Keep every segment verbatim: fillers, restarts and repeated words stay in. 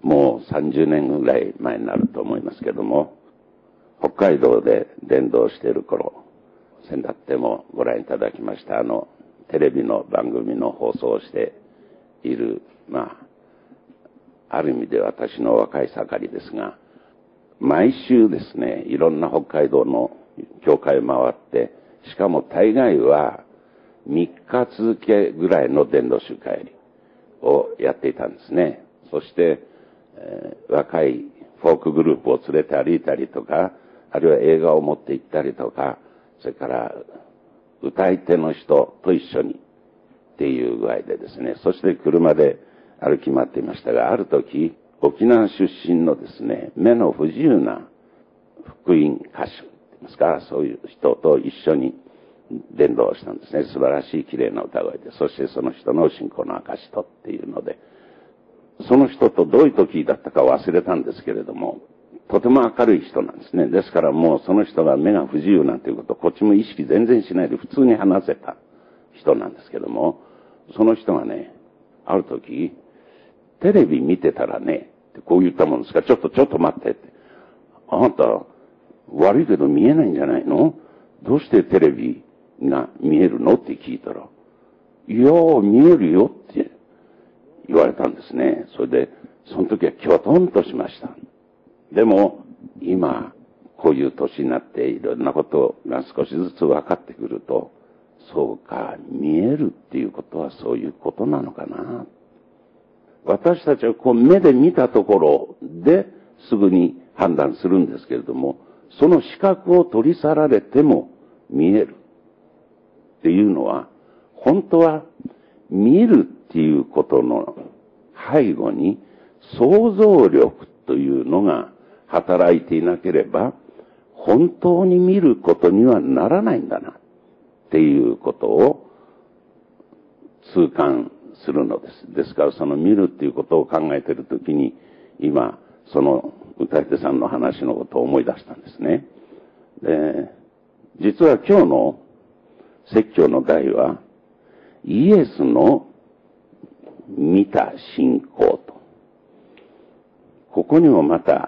もうさんじゅうねんぐらい前になると思いますけども、北海道で伝道している頃、先だってもご覧いただきましたあのテレビの番組の放送をしている、まあある意味で私の若い盛りですが、毎週ですね、いろんな北海道の教会を回って、しかも大概はみっか続けぐらいの伝道集会をやっていたんですね。そして、えー、若いフォークグループを連れて歩いたりとか、あるいは映画を持って行ったりとか、それから歌い手の人と一緒にっていう具合でですね、そして車で歩き回っていましたが、ある時、沖縄出身のですね、目の不自由な福音歌手ですか、そういう人と一緒に伝道したんですね。素晴らしい綺麗な歌声で、そしてその人の信仰の証とっていうので、その人とどういう時だったか忘れたんですけれども、とても明るい人なんですね。ですからもうその人が目が不自由なんていうこと、こっちも意識全然しないで普通に話せた人なんですけども、その人がね、ある時、テレビ見てたらね、こう言ったもんですから、ちょっとちょっと待ってって。あなた、悪いけど見えないんじゃないの？どうしてテレビが見えるのって聞いたら、いやー、見えるよって言われたんですね。それで、その時はキョトンとしました。でも、今、こういう年になっていろんなことが少しずつ分かってくると、そうか、見えるっていうことはそういうことなのかな。私たちはこう目で見たところですぐに判断するんですけれども、その視覚を取り去られても見えるっていうのは、本当は見るっていうことの背後に想像力というのが働いていなければ、本当に見ることにはならないんだなっていうことを痛感するのです。ですからその見るっていうことを考えているときに、今、その歌い手さんの話のことを思い出したんですね。で、実は今日の説教の題は、イエスの見た信仰と。ここにもまた、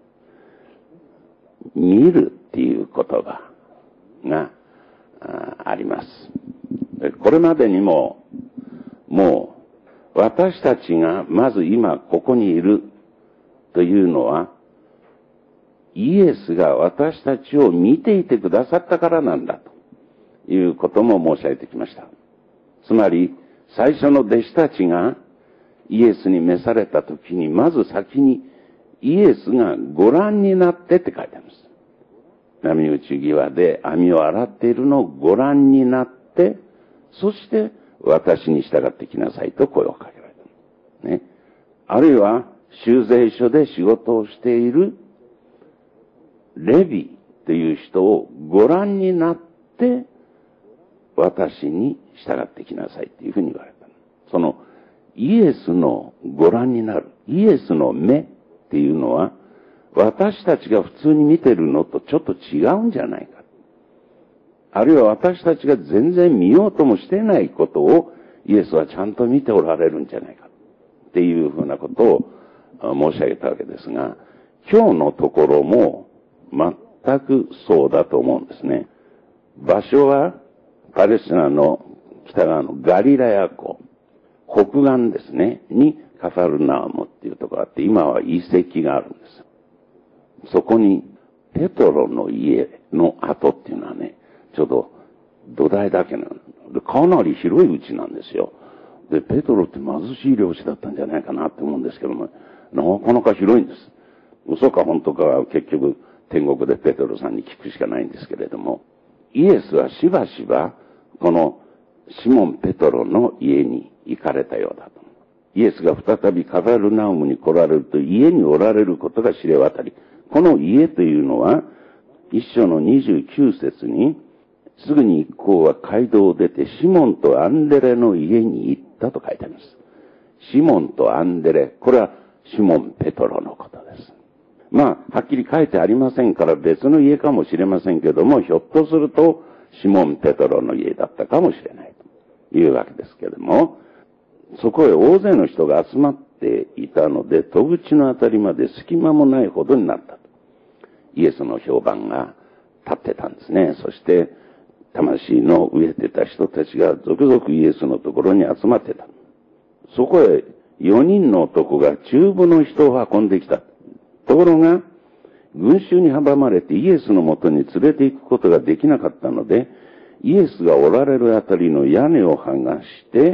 見るっていう言葉が あ, あります。でこれまでにも、もう私たちがまず今ここにいるというのは、イエスが私たちを見ていてくださったからなんだということも申し上げてきました。つまり最初の弟子たちがイエスに召された時に、まず先にイエスがご覧になってって書いてあります。波打ち際で網を洗っているのをご覧になって、そして私に従ってきなさいと声をかけられた。ね。あるいは修税所で仕事をしているレビという人をご覧になって私に従ってきなさいというふうに言われた。そのイエスのご覧になる、イエスの目っていうのは、私たちが普通に見てるのとちょっと違うんじゃないか。あるいは私たちが全然見ようともしていないことをイエスはちゃんと見ておられるんじゃないかっていうふうなことを申し上げたわけですが、今日のところも全くそうだと思うんですね。場所はパレスチナの北側のガリラヤ湖、北岸ですね、にカファルナームっていうところがあって、今は遺跡があるんです。そこにペトロの家の跡っていうのはね、ちょうど土台だけなの。かなり広い家なんですよ。で、ペトロって貧しい漁師だったんじゃないかなって思うんですけども、なかなか広いんです。嘘か本当かは結局天国でペトロさんに聞くしかないんですけれども、イエスはしばしばこのシモン・ペトロの家に行かれたようだと。イエスが再びカファルナウムに来られると、家におられることが知れ渡り、この家というのは一章のにじゅうきゅう節に、すぐに一行は街道を出てシモンとアンデレの家に行ったと書いてあります。シモンとアンデレ、これはシモン・ペトロのことです。まあ、はっきり書いてありませんから別の家かもしれませんけども、ひょっとするとシモン・ペトロの家だったかもしれないというわけですけれども、そこへ大勢の人が集まっっていたので、戸口のあたりまで隙間もないほどになったと。イエスの評判が立ってたんですね。そして、魂の飢えてた人たちが続々イエスのところに集まってた。そこへよにんの男が中部の人を運んできた。ところが、群衆に阻まれてイエスのもとに連れて行くことができなかったので、イエスがおられるあたりの屋根を剥がして、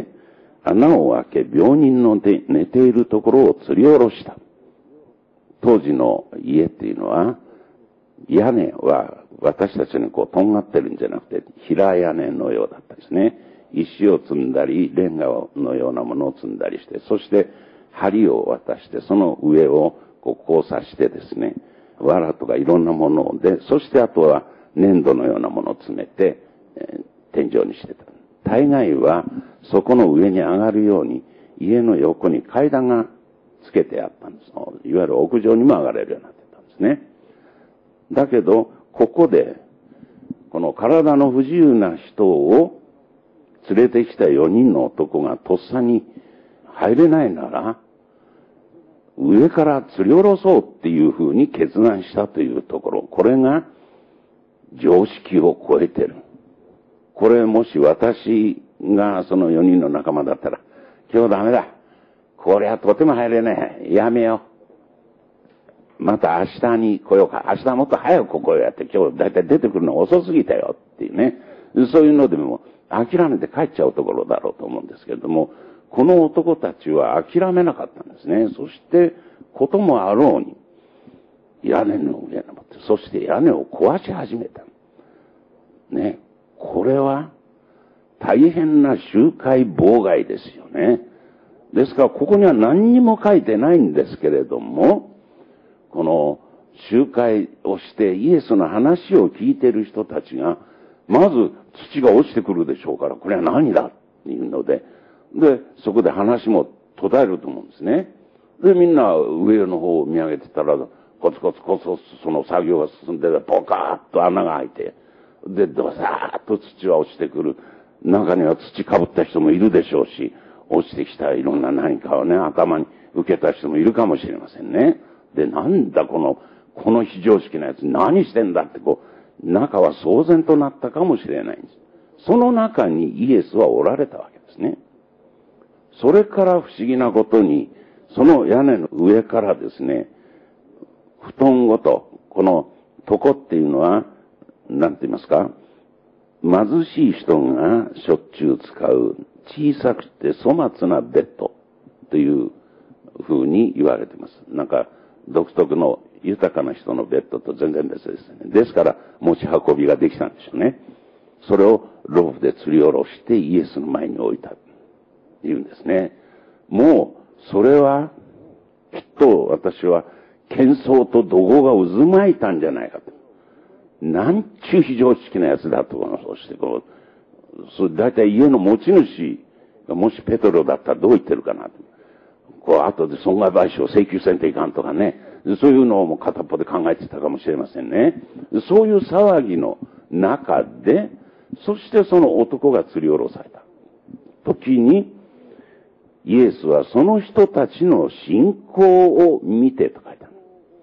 穴を開け、病人の寝ているところを吊り下ろした。当時の家っていうのは、屋根は私たちにこうとんがってるんじゃなくて、平屋根のようだったですね。石を積んだり、レンガのようなものを積んだりして、そして梁を渡して、その上をこう交差してですね、藁とかいろんなもので、そしてあとは粘土のようなものを詰めて、えー、天井にしてた。大概はそこの上に上がるように家の横に階段がつけてあったんです。いわゆる屋上にも上がれるようになってたんですね。だけど、ここで、この体の不自由な人を連れてきたよにんの男がとっさに入れないなら、上から吊り下ろそうっていうふうに決断したというところ、これが常識を超えてる。これもし私がそのよにんの仲間だったら、今日ダメだ。これはとても入れない。やめよう。また明日に来ようか。明日はもっと早くここへやって、今日だいたい出てくるの遅すぎたよっていうね。そういうのでも諦めて帰っちゃうところだろうと思うんですけれども、この男たちは諦めなかったんですね。そして、こともあろうに、屋根の上に持って、そして屋根を壊し始めた。ね。これは、大変な集会妨害ですよね。ですから、ここには何にも書いてないんですけれども、この集会をしてイエスの話を聞いている人たちが、まず土が落ちてくるでしょうから、これは何だっていうので、で、そこで話も途絶えると思うんですね。で、みんな上の方を見上げてたら、コツコツコツコツその作業が進んで、ポカーッと穴が開いて、で、ドサーッと土は落ちてくる。中には土かぶった人もいるでしょうし、落ちてきたいろんな何かをね、頭に受けた人もいるかもしれませんね。で、なんだこの、この非常識なやつ何してんだってこう、中は騒然となったかもしれないんです。その中にイエスはおられたわけですね。それから不思議なことに、その屋根の上からですね、布団ごと、この床っていうのは、なんて言いますか、貧しい人がしょっちゅう使う小さくて粗末なベッドという風に言われています。なんか独特の豊かな人のベッドと全然別ですね。ですから持ち運びができたんでしょうね。それをロープで吊り下ろしてイエスの前に置いたというんですね。もうそれはきっと私は喧騒と怒号が渦巻いたんじゃないかと。なんちゅう非常識なやつだと思います。そしてこう、そだいたい家の持ち主がもしペトロだったらどう言ってるかなと。こう後で損害賠償請求せんといかんとかね。そういうのをも片っぽで考えてたかもしれませんね。そういう騒ぎの中で、そしてその男が吊り下ろされた時に、イエスはその人たちの信仰を見てと書いてある。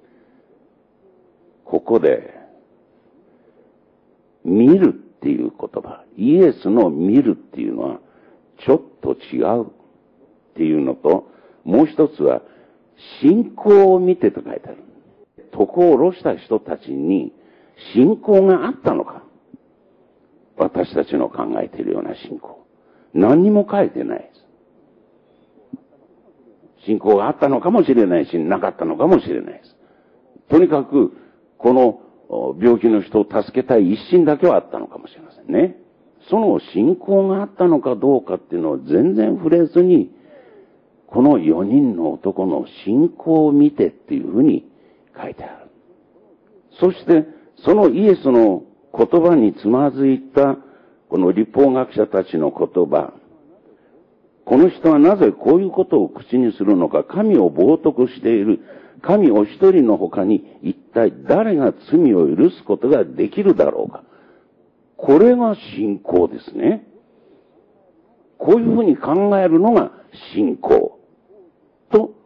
ここで、見るっていう言葉、イエスの見るっていうのはちょっと違うっていうのと、もう一つは信仰を見てと書いてある。床を下ろした人たちに信仰があったのか。私たちの考えているような信仰。何にも書いてないです。信仰があったのかもしれないし、なかったのかもしれないです。とにかく、この病気の人を助けたい一心だけはあったのかもしれませんね。その信仰があったのかどうかっていうのを全然触れずに、このよにんの男の信仰を見てっていうふうに書いてある。そして、そのイエスの言葉につまずいた、この律法学者たちの言葉。この人はなぜこういうことを口にするのか、神を冒涜している。神お一人の他に一体誰が罪を許すことができるだろうか。これが信仰ですね。こういうふうに考えるのが信仰と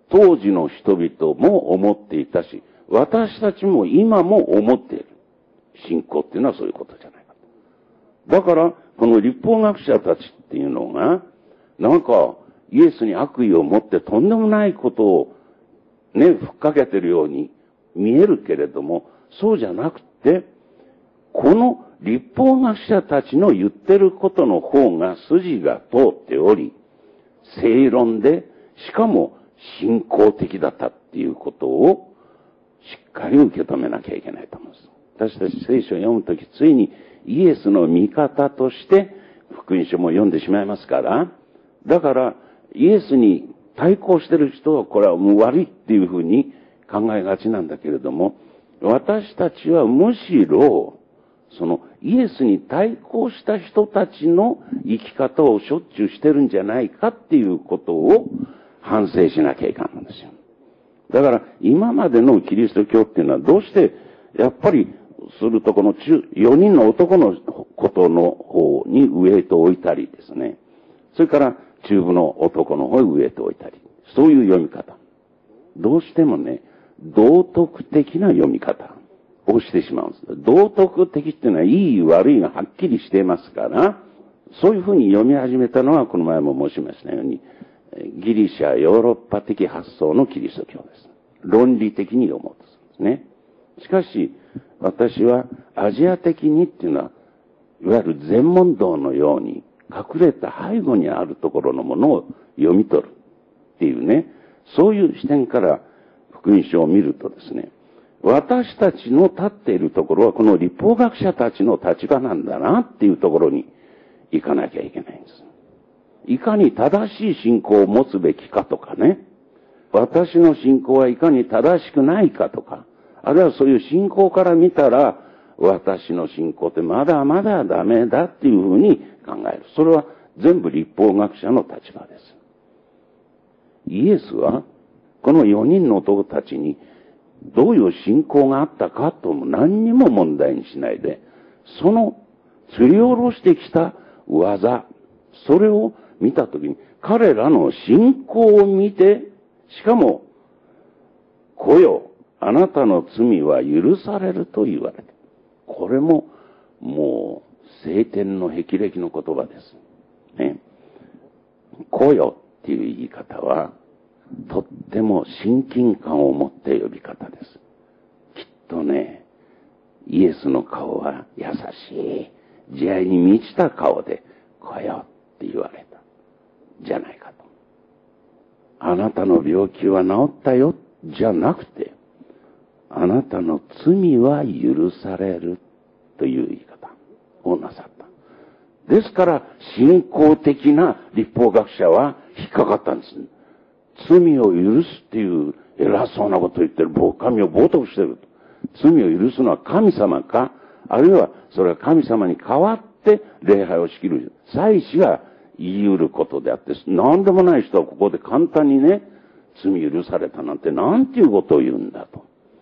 当時の人々も思っていたし、私たちも今も思っている。信仰っていうのはそういうことじゃないか。だから、この律法学者たちっていうのが、なんか、イエスに悪意を持ってとんでもないことをね、ふっかけてるように見えるけれども、そうじゃなくて、この律法学者たちの言ってることの方が筋が通っており、正論で、しかも信仰的だったっていうことをしっかり受け止めなきゃいけないと思うんです。私たち聖書を読むとき、ついにイエスの味方として福音書も読んでしまいますから、だからイエスに対抗してる人はこれはもう悪いっていうふうに考えがちなんだけれども、私たちはむしろ、そのイエスに対抗した人たちの生き方をしょっちゅうしてるんじゃないかっていうことを反省しなきゃいかんんですよ。だから今までのキリスト教っていうのはどうしてやっぱりするとこのよにんの男のことの方にウエイトを置いたりですね。それから中部の男の方にウエイトを置いたり。そういう読み方。どうしてもね、道徳的な読み方をしてしまうんです。道徳的っていうのは、いい悪いがはっきりしていますから、そういうふうに読み始めたのは、この前も申しましたように、ギリシャ、ヨーロッパ的発想のキリスト教です。論理的に読もうとするんですね。しかし、私はアジア的にっていうのは、いわゆる禅問答のように、隠れた背後にあるところのものを読み取るっていうね、そういう視点から福音書を見るとですね、私たちの立っているところはこの律法学者たちの立場なんだなっていうところに行かなきゃいけないんです。いかに正しい信仰を持つべきかとかね、私の信仰はいかに正しくないかとか、あるいはそういう信仰から見たら、私の信仰ってまだまだダメだっていうふうに考える。それは全部律法学者の立場です。イエスは、このよにんの男たちにどういう信仰があったかとも何にも問題にしないで、その釣り下ろしてきた技、それを見たときに、彼らの信仰を見て、しかも、来よ、あなたの罪は許されると言われた。これも、もう、聖典の霹靂の言葉です。ね。来よっていう言い方は、とっても親近感を持って呼び方です。きっとね、イエスの顔は優しい、慈愛に満ちた顔で、来よって言われた。じゃないかと。あなたの病気は治ったよ、じゃなくて、あなたの罪は許されるという言い方をなさった。ですから、信仰的な律法学者は引っかかったんです。罪を許すっていう偉そうなことを言ってる、神を冒涜してる。罪を許すのは神様か、あるいはそれは神様に代わって礼拝を仕切る祭司が言い得ることであって、何でもない人はここで簡単にね、罪許されたなんてなんていうことを言うんだと。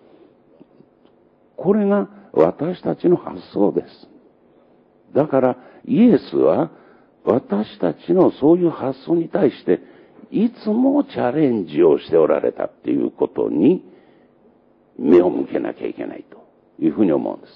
これが私たちの発想です。だからイエスは私たちのそういう発想に対していつもチャレンジをしておられたっていうことに目を向けなきゃいけないというふうに思うんです。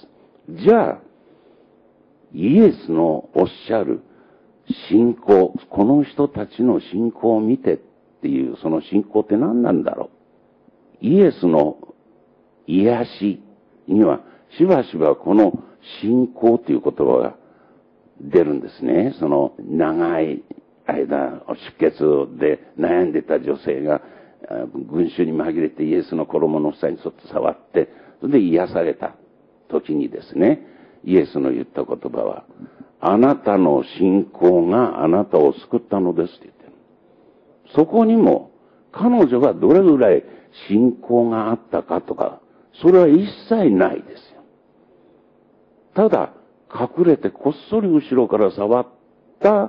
じゃあ、イエスのおっしゃる信仰、この人たちの信仰を見てっていうその信仰って何なんだろう。イエスの癒しにはしばしばこの信仰という言葉が出るんですね。その長い間出血で悩んでた女性が群衆に紛れてイエスの衣の房にそっと触って、それで癒された時にですね、イエスの言った言葉は、あなたの信仰があなたを救ったのですって言ってる。そこにも彼女がどれぐらい信仰があったかとか、それは一切ないですよ。ただ、隠れてこっそり後ろから触った、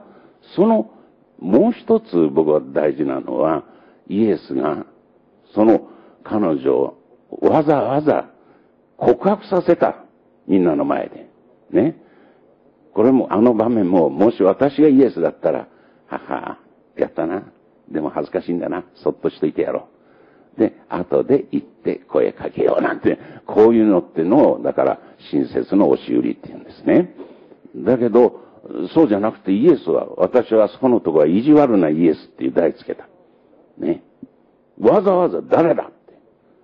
そのもう一つ僕は大事なのは、イエスがその彼女をわざわざ告白させた。みんなの前で。ね。これもあの場面も、もし私がイエスだったら、はは、やったな。でも恥ずかしいんだな。そっとしといてやろで、後で行って声かけようなんて、こういうのってのを、だから親切の押し売りって言うんですね。だけど、そうじゃなくてイエスは、私はそこのところは意地悪なイエスっていう題つけた。ね。わざわざ誰だって。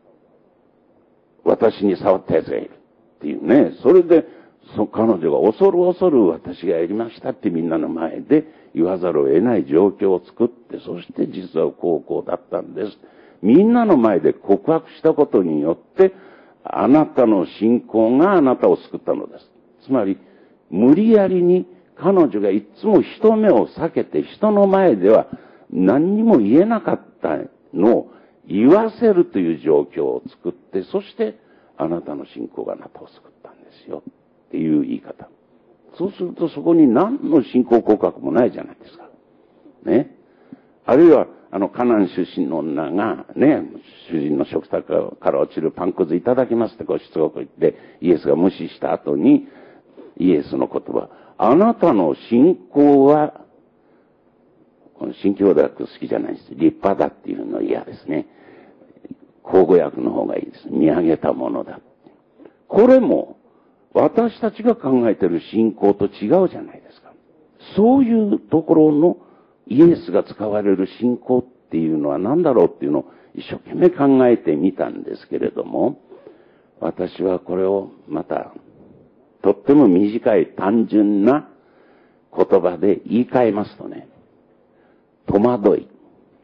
私に触った奴がいる。っていうね。それで、そ彼女が恐る恐る私がやりましたってみんなの前で言わざるを得ない状況を作って、そして実はこうこうだったんです。みんなの前で告白したことによって、あなたの信仰があなたを救ったのです。つまり、無理やりに彼女がいつも人目を避けて人の前では何にも言えなかったのを言わせるという状況を作って、そしてあなたの信仰があなたを救ったんですよっていう言い方。そうするとそこに何の信仰告白もないじゃないですか。ね。あるいは、あの、カナン出身の女が、ね、主人の食卓から落ちるパンくずいただきますってこうしつこく言って、イエスが無視した後に、イエスの言葉、あなたの信仰は、この新教大学好きじゃないです。立派だっていうの嫌ですね。口語訳の方がいいです。見上げたものだ。これも、私たちが考えている信仰と違うじゃないですか。そういうところのイエスが使われる信仰っていうのは何だろうっていうのを一生懸命考えてみたんですけれども、私はこれをまた、とっても短い単純な言葉で言い換えますとね、戸惑い。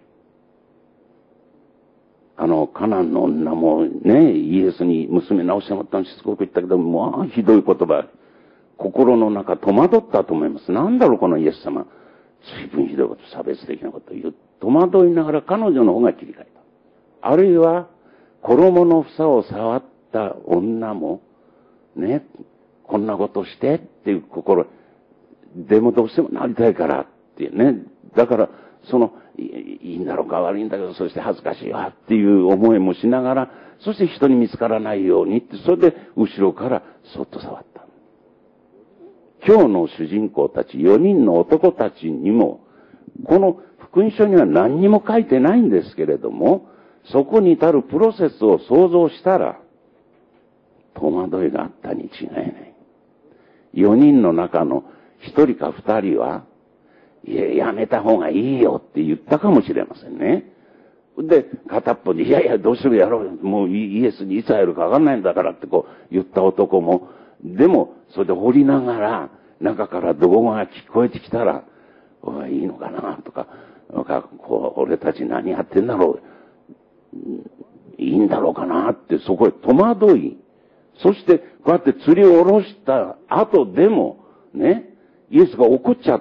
あの、カナンの女もね、イエスに娘直してもらったのしつこく言ったけど、まあ、ひどい言葉。心の中戸惑ったと思います。なんだろう、このイエス様。随分ひどいこと、差別的なことを言う。戸惑いながら彼女の方が切り替えた。あるいは、衣の房を触った女も、ね、こんなことしてっていう心、でもどうしてもなりたいからっていうね。だから、その、いいんだろうか悪いんだけど、そして恥ずかしいわっていう思いもしながら、そして人に見つからないようにって、それで後ろからそっと触った。今日の主人公たち、よにんの男たちにも、この福音書には何にも書いてないんですけれども、そこに至るプロセスを想像したら、戸惑いがあったに違いない。よにんの中のひとりかふたりは、いや、やめた方がいいよって言ったかもしれませんね。で、片っぽに、いやいや、どうするやろうよ。もうイエスにいつ会えるかわかんないんだからってこう言った男も、でも、それで掘りながら、中から怒号が聞こえてきたら、おい、いいのかなとか、なんかこう、俺たち何やってんだろう。いいんだろうかなって、そこへ戸惑い、そして、こうやって釣りを下ろした後でも、ね、イエスが怒っちゃって、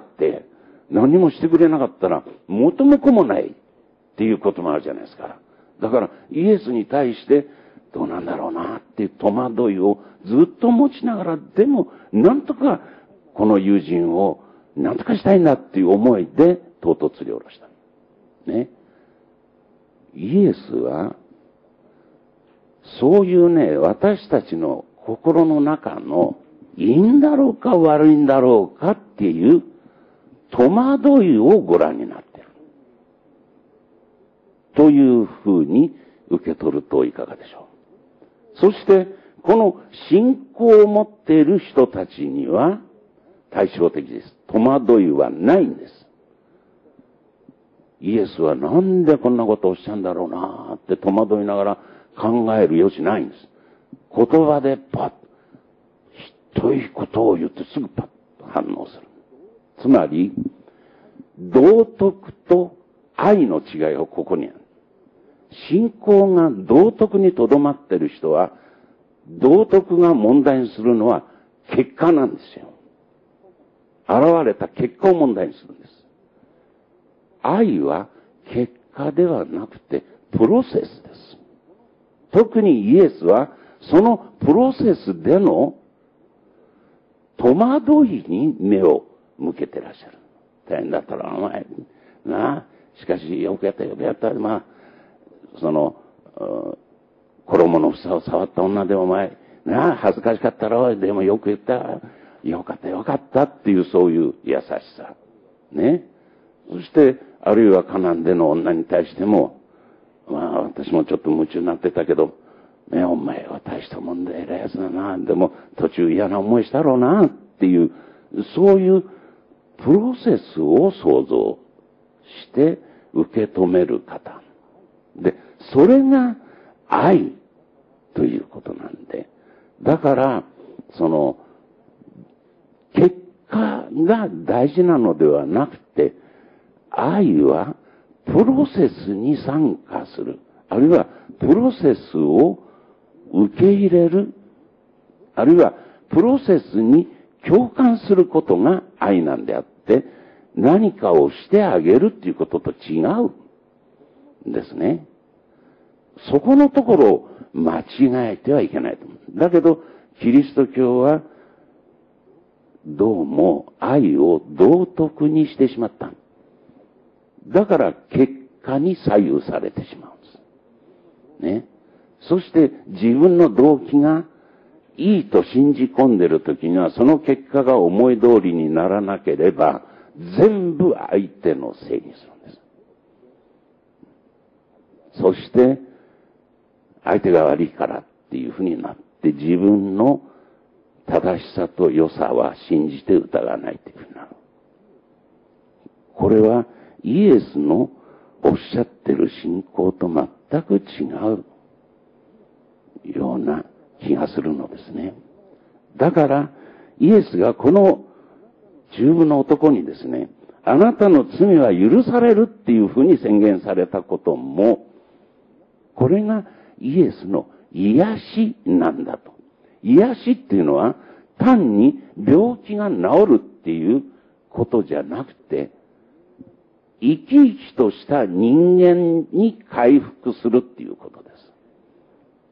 何もしてくれなかったら、元も子もないっていうこともあるじゃないですか。だから、イエスに対して、どうなんだろうなっていう戸惑いをずっと持ちながら、でも、なんとか、この友人を、なんとかしたいんだっていう思いで、とうとう釣り下ろした。ね。イエスは、そういうね、私たちの心の中の、いいんだろうか悪いんだろうかっていう戸惑いをご覧になっている。というふうに受け取るといかがでしょう。そして、この信仰を持っている人たちには対照的です。戸惑いはないんです。イエスはなんでこんなことをおっしゃるんだろうなって戸惑いながら考える余地ないんです。言葉でパッ、ひどいことを言ってすぐパッと反応する。つまり、道徳と愛の違いはここにある。信仰が道徳にとどまっている人は、道徳が問題にするのは結果なんですよ。現れた結果を問題にするんです。愛は結果ではなくてプロセスです。特にイエスはそのプロセスでの戸惑いに目を向けてらっしゃる。大変だったらお前、なあ、しかしよくやったよくやった。まあ、その、衣の房を触った女でお前、なあ、恥ずかしかったろ、でもよく言った。よかったよかったっていうそういう優しさ。ね。そして、あるいはカナンでの女に対しても、 まあ私もちょっと夢中になってたけど、ね、お前は大したもんで偉いやつだな。でも途中嫌な思いしたろうなっていう、そういうプロセスを想像して受け止める方。で、それが愛ということなんで。だから、その、結果が大事なのではなくて、愛はプロセスに参加する。あるいはプロセスを受け入れる。あるいはプロセスに共感することが愛なんであって、何かをしてあげるっていうことと違うんですね。そこのところを間違えてはいけないと思う。だけど、キリスト教は、どうも愛を道徳にしてしまった。だから結果に左右されてしまうんです。ね。そして自分の動機がいいと信じ込んでいるときには、その結果が思い通りにならなければ、全部相手のせいにするんです。そして、相手が悪いからっていうふうになって、自分の正しさと良さは信じて疑わないっていうふうになる。これはイエスのおっしゃってる信仰と全く違うような気がするのですね。だからイエスがこの中部の男にですね、あなたの罪は許されるっていうふうに宣言されたことも、これがイエスの癒しなんだと。癒しっていうのは単に病気が治るっていうことじゃなくて、生き生きとした人間に回復するっていうことです。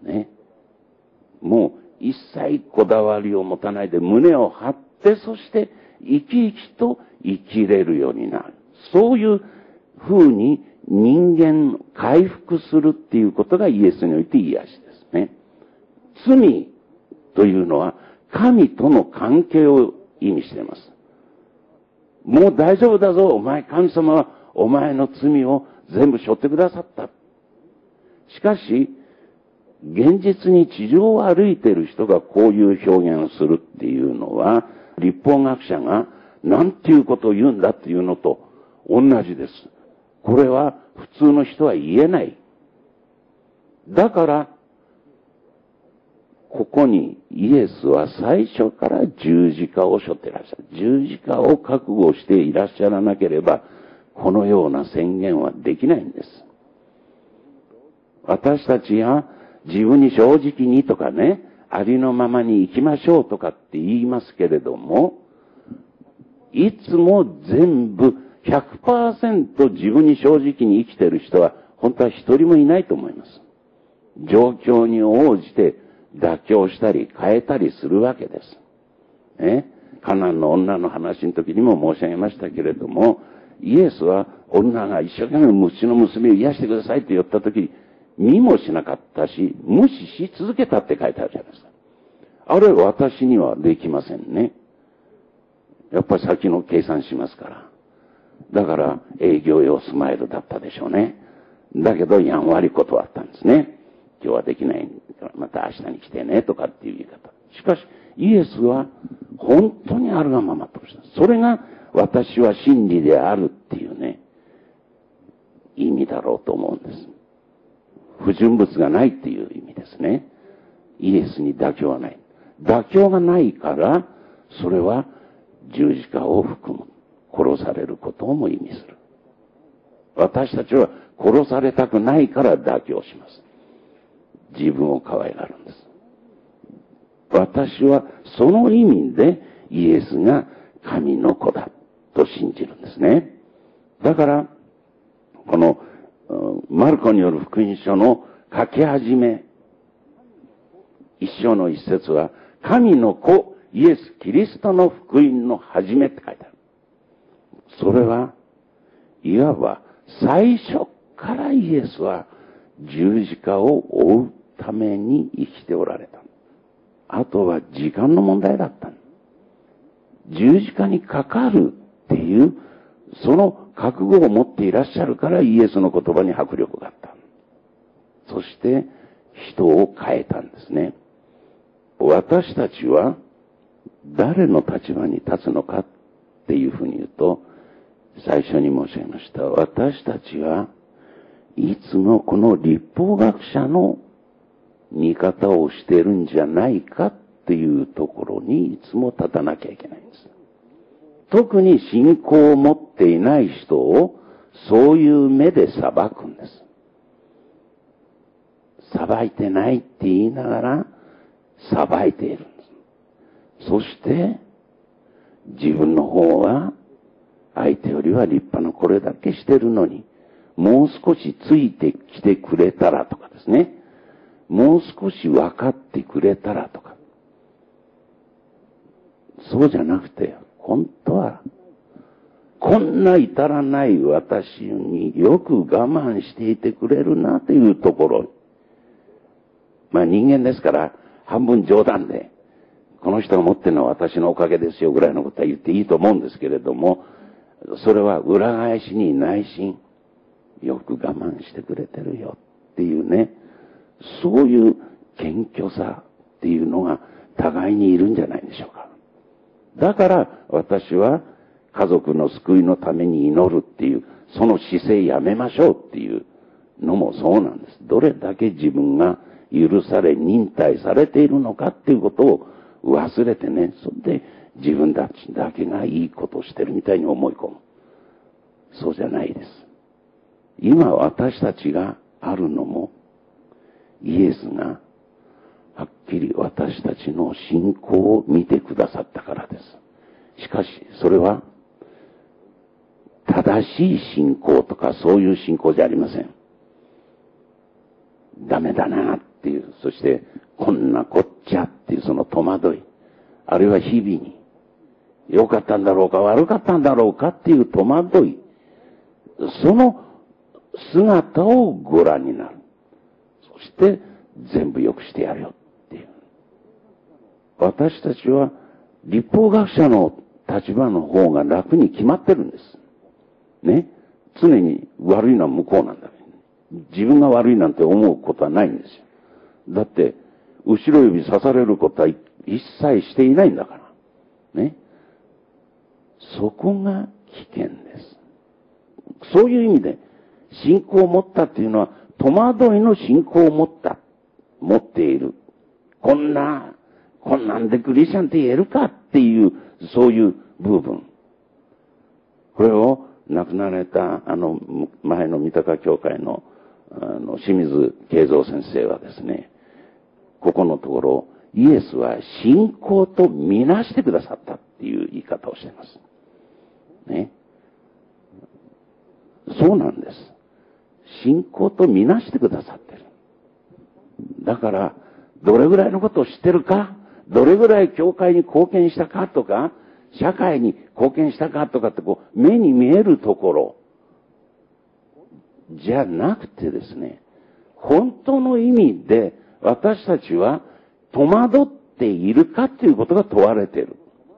ね。もう一切こだわりを持たないで胸を張って、そして生き生きと生きれるようになる。そういう風に人間回復するっていうことがイエスにおいて癒しですね。罪というのは神との関係を意味しています。もう大丈夫だぞ、お前、神様はお前の罪を全部背負ってくださった。しかし、現実に地上を歩いている人がこういう表現をするっていうのは、律法学者が何ていうことを言うんだっていうのと同じです。これは普通の人は言えない。だから、ここにイエスは最初から十字架を背負っていらっしゃる。十字架を覚悟していらっしゃらなければ、このような宣言はできないんです。私たちが自分に正直にとかね、ありのままに生きましょうとかって言いますけれども、いつも全部 ひゃくパーセント 自分に正直に生きている人は本当は一人もいないと思います。状況に応じて妥協したり変えたりするわけです。ね。カナンの女の話の時にも申し上げましたけれども、イエスは女が一生懸命うちの娘を癒してくださいって言った時、見もしなかったし、無視し続けたって書いてあるじゃないですか。あれは私にはできませんね。やっぱり先の計算しますから。だから営業用スマイルだったでしょうね。だけどやんわり断ったんですね。今日はできないからまた明日に来てねとかっていう言い方。しかしイエスは本当にあるがままとした。それが私は真理であるっていうね、意味だろうと思うんです。不純物がないっていう意味ですね。イエスに妥協はない。妥協がないから、それは十字架を含む。殺されることも意味する。私たちは殺されたくないから妥協します。自分を可愛がるんです。私はその意味でイエスが神の子だと信じるんですね。だから、このマルコによる福音書の書き始め、一章の一節は、神の子イエス・キリストの福音の始めって書いてある。それは、いわば最初からイエスは十字架を追うために生きておられた。あとは時間の問題だった。十字架にかかるっていう、その覚悟を持っていらっしゃるからイエスの言葉に迫力があった。 そして人を変えたんですね。私たちは誰の立場に立つのかっていうふうに言うと、最初に申し上げました。私たちはいつもこの律法学者の見方をしているんじゃないかっていうところにいつも立たなきゃいけないんです。特に信仰を持っていない人をそういう目で裁くんです。裁いてないって言いながら裁いているんです。そして自分の方は相手よりは立派なこれだけしてるのに、もう少しついてきてくれたらとかですね。もう少し分かってくれたらとか。そうじゃなくて、本当は、こんな至らない私によく我慢していてくれるなというところ。まあ人間ですから、半分冗談で、この人が持ってるのは私のおかげですよぐらいのことは言っていいと思うんですけれども、それは裏返しに内心、よく我慢してくれてるよっていうね、そういう謙虚さっていうのが互いにいるんじゃないでしょうか。だから私は家族の救いのために祈るっていう、その姿勢やめましょうっていうのもそうなんです。どれだけ自分が許され、忍耐されているのかっていうことを忘れてね、それで自分たちだけがいいことをしてるみたいに思い込む。そうじゃないです。今私たちがあるのも、イエスがはっきり私たちの信仰を見てくださったからです。しかし、それは、正しい信仰とかそういう信仰じゃありません。ダメだなっていう、そして、こんなこっちゃっていうその戸惑い、あるいは日々に、良かったんだろうか悪かったんだろうかっていう戸惑い、その姿をご覧になる。そして全部良くしてやるよっていう。私たちは律法学者の立場の方が楽に決まってるんです。ね。常に悪いのは向こうなんだ。自分が悪いなんて思うことはないんですよ。だって後ろ指刺されることは一切していないんだから。ね。そこが危険です。そういう意味で信仰を持ったっていうのは戸惑いの信仰を持った、持っている。こんな、こんなんでクリスチャンって言えるかっていう、そういう部分。これを亡くなられたあの前の三鷹教会のあの清水慶三先生はですね、ここのところイエスは信仰とみなしてくださったっていう言い方をしています。ね。そうなんです。信仰とみなしてくださってる。だから、どれぐらいのことを知ってるか、どれぐらい教会に貢献したかとか、社会に貢献したかとかってこう、目に見えるところ、じゃなくてですね、本当の意味で私たちは戸惑っているかということが問われている。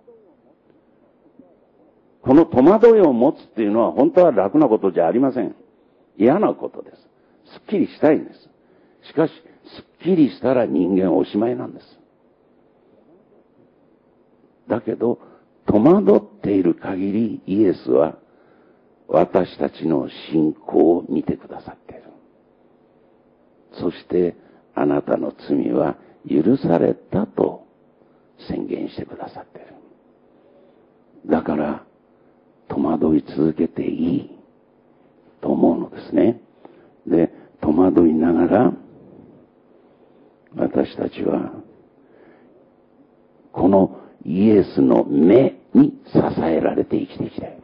この戸惑いを持つっていうのは本当は楽なことじゃありません。嫌なことです。すっきりしたいんです。しかし、すっきりしたら人間おしまいなんです。だけど、戸惑っている限りイエスは私たちの信仰を見てくださっている。そしてあなたの罪は許されたと宣言してくださっている。だから戸惑い続けていいと思うのですね。で、戸惑いながら私たちはこのイエスの目に支えられて生きていきたい。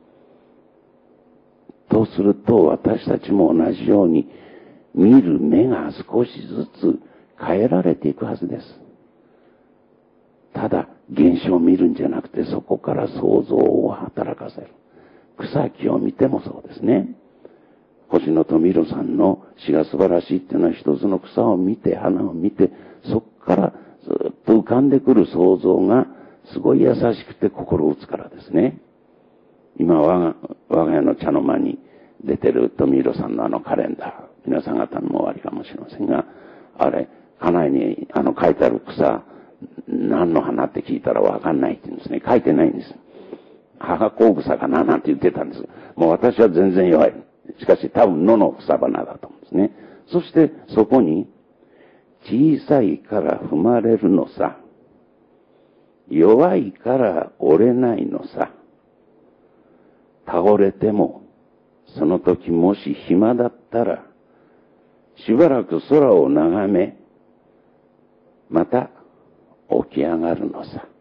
とすると私たちも同じように見る目が少しずつ変えられていくはずです。ただ現象を見るんじゃなくてそこから想像を働かせる。草木を見てもそうですね。星野富弘さんの詩が素晴らしいっていうのは一つの草を見て花を見てそこからずっと浮かんでくる想像がすごい優しくて心打つからですね。今我が、我が家の茶の間に出てる富弘さんのあのカレンダ皆さん方もおありかもしれませんが、あれ、家内にあの書いてある草、何の花って聞いたらわかんないって言うんですね。書いてないんです。母子草かななんて言ってたんです。もう私は全然弱い。しかし多分野の草花だと思うんですね。そしてそこに、小さいから踏まれるのさ。弱いから折れないのさ。倒れても、その時もし暇だったら、しばらく空を眺め、また起き上がるのさ。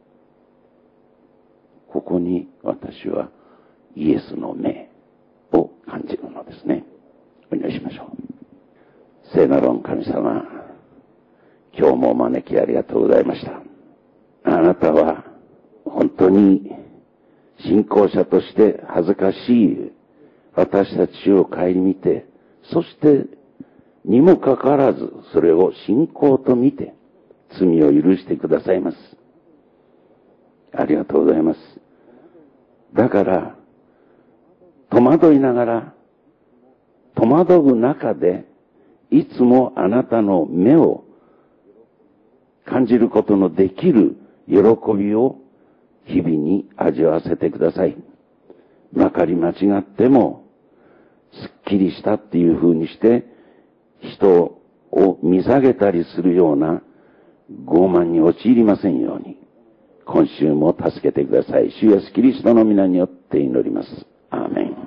ここに私はイエスの目を感じるのですね。お祈りしましょう。聖なる神様、今日もお招きありがとうございました。あなたは本当に信仰者として恥ずかしい私たちを顧みて、そしてにもかかわらずそれを信仰と見て罪を許してくださいます。ありがとうございます。だから、戸惑いながら、戸惑う中で、いつもあなたの目を感じることのできる喜びを日々に味わわせてください。まかり間違っても、すっきりしたっていう風にして、人を見下げたりするような傲慢に陥りませんように、今週も助けてください。主イエスキリストの皆によって祈ります。アーメン。